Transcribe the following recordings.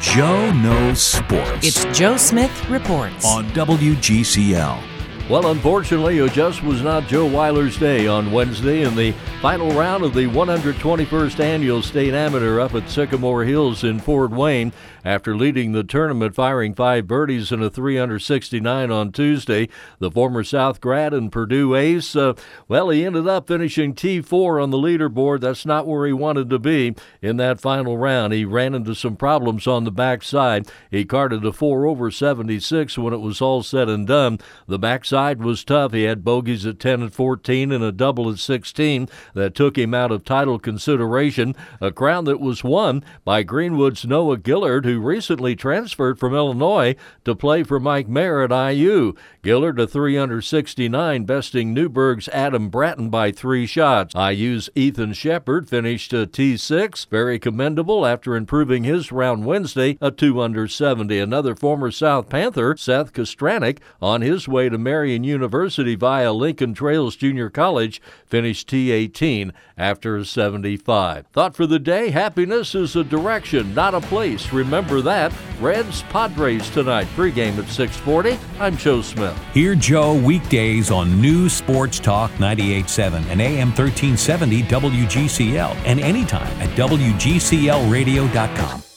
Joe Knows Sports. It's Joe Smith Reports on WGCL. Well, unfortunately, it just was not Joe Weiler's day on Wednesday in the final round of the 121st Annual State Amateur up at Sycamore Hills in Fort Wayne. After leading the tournament, firing 5 birdies and a 369 on Tuesday, the former South grad and Purdue ace, he ended up finishing T4 on the leaderboard. That's not where he wanted to be in that final round. He ran into some problems on the backside. He carded a 4 over 76 when it was all said and done. The backside was tough. He had bogeys at 10 and 14 and a double at 16 that took him out of title consideration, a crown that was won by Greenwood's Noah Gillard, who recently transferred from Illinois to play for Mike Mayer at IU. Gillard a 3 under 69, besting Newburgh's Adam Bratton by 3 shots. IU's Ethan Shepard finished a T6, very commendable after improving his round Wednesday, a 2 under 70. Another former South Panther, Seth Kostranek, on his way to Marian University via Lincoln Trails Junior College, finished T18 after 75. Thought for the day: happiness is a direction, not a place. Remember that. Reds Padres tonight, pregame at 6:40. I'm Joe Smith. Hear Joe weekdays on News Sports Talk 98.7 and AM 1370 WGCL, and anytime at WGCLradio.com.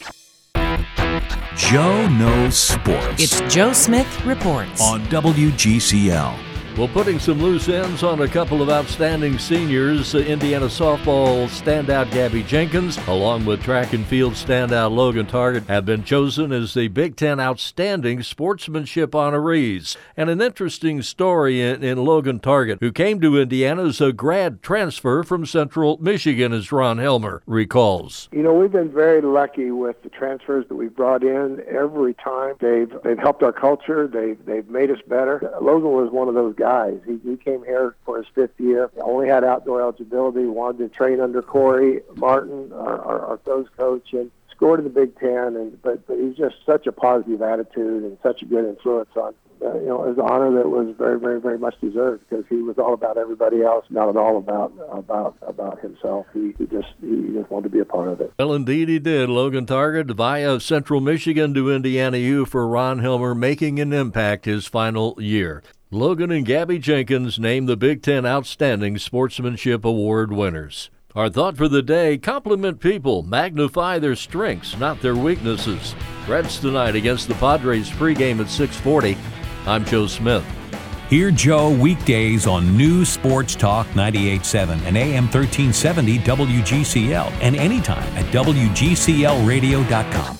Joe Knows Sports. It's Joe Smith Reports on WGCL. Well, putting some loose ends on a couple of outstanding seniors, Indiana softball standout Gabby Jenkins, along with track and field standout Logan Target, have been chosen as the Big Ten Outstanding Sportsmanship honorees. And an interesting story in Logan Target, who came to Indiana as a grad transfer from Central Michigan, as Ron Helmer recalls. You know, we've been very lucky with the transfers that we've brought in. Every time they've helped our culture. They've made us better. Logan was one of those guys. He came here for his 5th year, only had outdoor eligibility, wanted to train under Corey Martin, our throws coach, and scored in the Big Ten. But he's just such a positive attitude and such a good influence on. It was an honor that was very, very, very much deserved, because he was all about everybody else, not at all about himself. He just wanted to be a part of it. Well, indeed he did. Logan Target via Central Michigan to Indiana U for Ron Helmer, making an impact his final year. Logan and Gabby Jenkins named the Big Ten Outstanding Sportsmanship Award winners. Our thought for the day: compliment people, magnify their strengths, not their weaknesses. Reds tonight against the Padres, pregame at 6:40. I'm Joe Smith. Hear Joe weekdays on News Sports Talk 98.7 and AM 1370 WGCL, and anytime at WGCLradio.com.